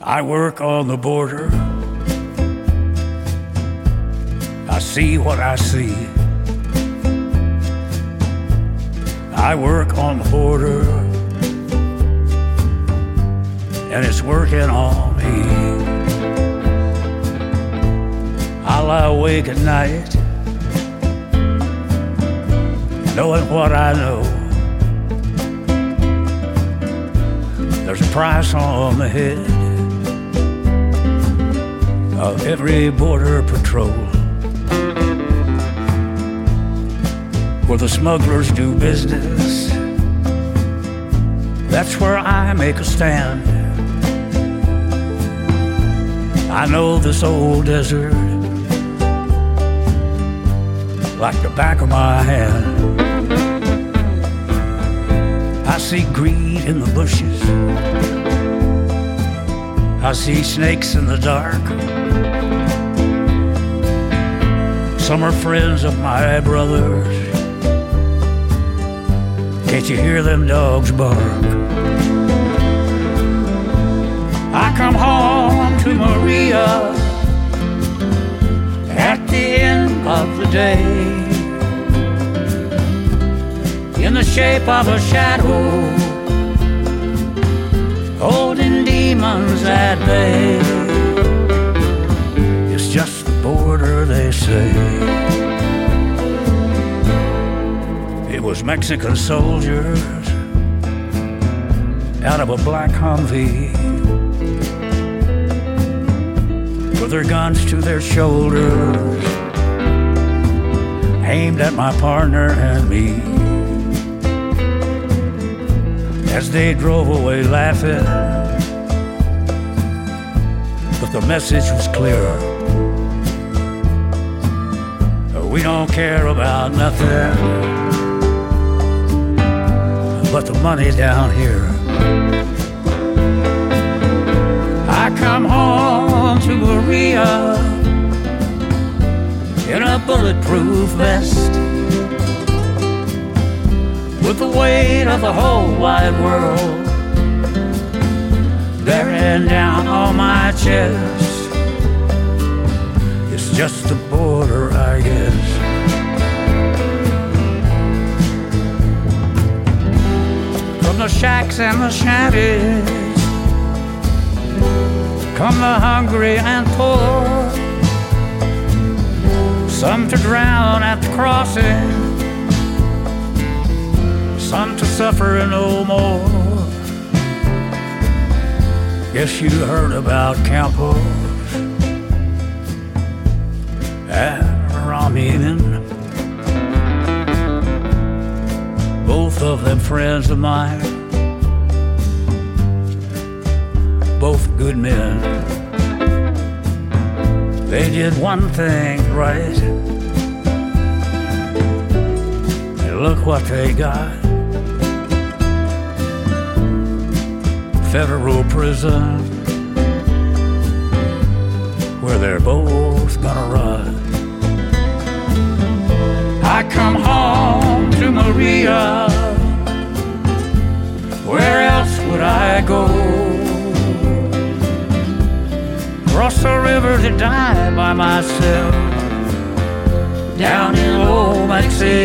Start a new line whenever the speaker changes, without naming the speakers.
I work on the border. I see what I see. I work on the border, and it's working on me. I lie awake at night, knowing what I know. There's a price on the head of every border patrol. Where the smugglers do business, that's where I make a stand. I know this old desert like the back of my hand. I see greed in the bushes, I see snakes in the dark. Some are friends of my brothers. Can't you hear them dogs bark? I come home to Maria at the end of the day, in the shape of a shadow, holding demons at bay. It's just the border, they say. It was Mexican soldiers out of a black Humvee, with their guns to their shoulders, aimed at my partner and me. As they drove away laughing, but the message was clear: we don't care about nothing but the money down here. I come home to Maria in a bulletproof vest, with the weight of the whole wide world bearing down on my chest. It's just the border, I guess. From the shacks and the shanties come the hungry and poor, some to drown at the crossing, some to suffer no more. Guess you heard about Campos and Ramin, both of them friends of mine, both good men. They did one thing right, and look what they got. Federal prison, where they're both gonna rot. I come home to Maria, where else would I go? Cross the river to die by myself, down in old Mexico.